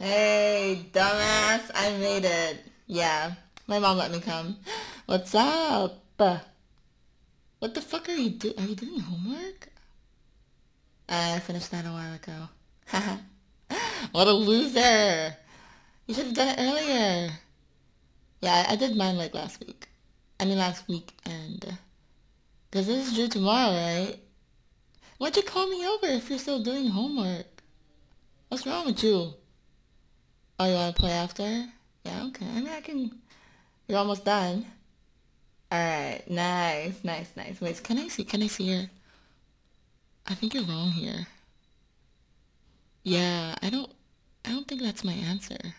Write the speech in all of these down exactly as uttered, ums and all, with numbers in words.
Hey, dumbass, I made it. Yeah, my mom let me come. What's up? What the fuck are you do? Are you doing homework? I finished that a while ago. Haha. What a loser! You should have done it earlier. Yeah, I I did mine like last week. I mean last weekend. Cause this is due tomorrow, right? Why'd you call me over if you're still doing homework? What's wrong with you? Oh, you wanna play after? Yeah, okay. I mean, I can. You're almost done. All right, nice, nice, nice. Wait, can I see? Can I see her? I think you're wrong here. Yeah, I don't. I don't think that's my answer.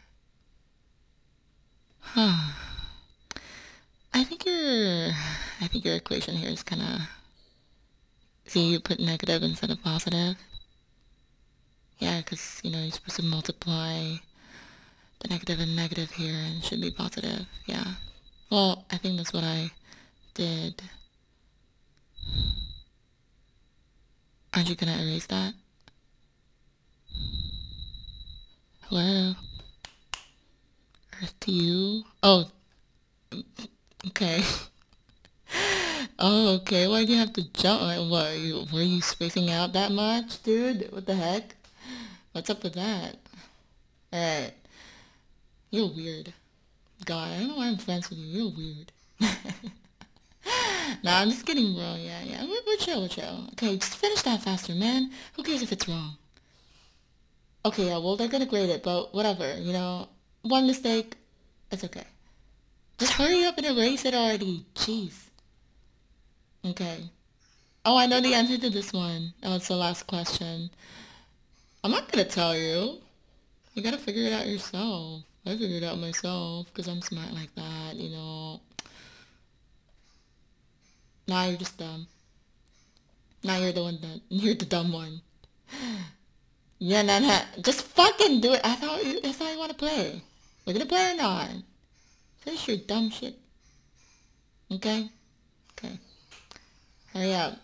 Huh. I think your. I think your equation here is kind of. See, you put negative instead of positive. Yeah, because you know you're supposed to multiply the negative and negative here, and it should be positive. Yeah. Well, I think that's what I did. Aren't you gonna erase that? Hello, Earth to you. Oh, okay. Oh, okay. Why'd you have to jump? Like, what? You, were you spacing out that much, dude? What the heck? What's up with that? Alright. You're weird. God, I don't know why I'm friends with you. You're weird. Nah, I'm just kidding, bro. Yeah, yeah. We're, we're chill, we're chill. Okay, just finish that faster, man. Who cares if it's wrong? Okay, yeah, well, they're gonna grade it, but whatever, you know? One mistake, it's okay. Just hurry up and erase it already. Jeez. Okay. Oh, I know the answer to this one. Oh, it's the last question. I'm not gonna tell you. You gotta figure it out yourself. I figured it out myself because I'm smart like that, you know. Now you're just dumb. Now you're the one that you're the dumb one. Yeah, nah, nah. Just fucking do it. I thought you. That's how you want to play. We're gonna play or not? Finish your dumb shit. Okay. Okay. Hurry up.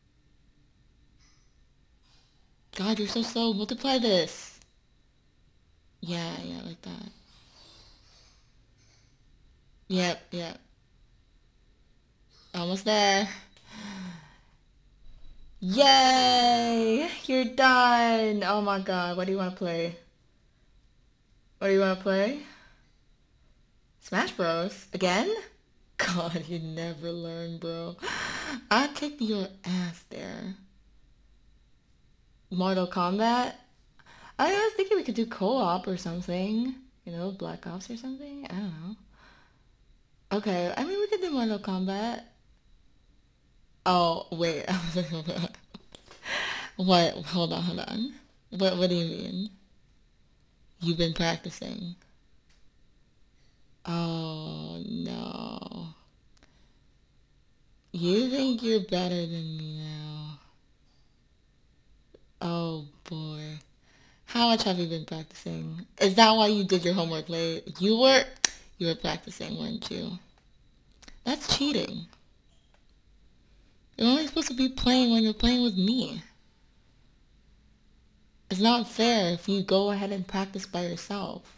God, you're so slow. Multiply this. Yeah, yeah, like that. Yep, yep. Almost there. Yay! You're done. Oh my God. What do you want to play? What do you want to play? Smash Bros. Again? God, you never learn, bro. I kicked your ass there. Mortal Kombat? I was thinking we could do co-op or something. You know, Black Ops or something. I don't know. Okay, I mean we could do Mortal Kombat. Oh, wait. What? Hold on, hold on. What what do you mean? You've been practicing. Oh no. You think you're better than me now. Oh boy. How much have you been practicing? Is that why you did your homework late? You were you were practicing, weren't you? That's cheating. You're only supposed to be playing when you're playing with me. It's not fair if you go ahead and practice by yourself.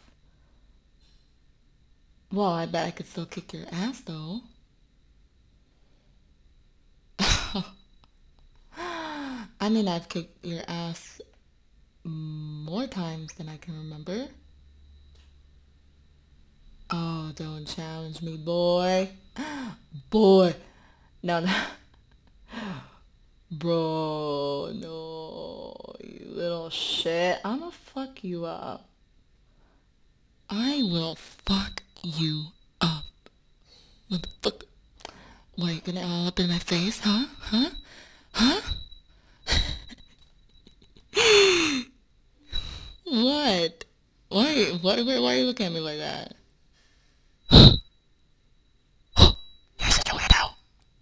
Well, I bet I could still kick your ass though. I mean, I've kicked your ass more times than I can remember. Oh, don't challenge me, boy. Boy. No, no. Bro, no. You little shit. I'ma fuck you up. I will fuck you up. Motherfucker. What, gonna all up in my face, huh? Huh? Huh? What? Why, what, why, why are you looking at me like that? You're such a weirdo.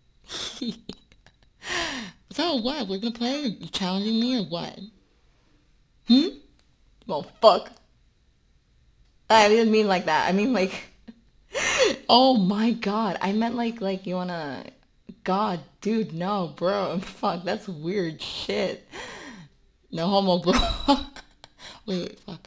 So what? We're gonna play? You challenging me or what? Hmm? Well, fuck. I didn't mean like that. I mean like, oh my god. I meant like, like you wanna, God, dude, no, bro. Fuck, that's weird shit. No homo, bro. Wait, fuck.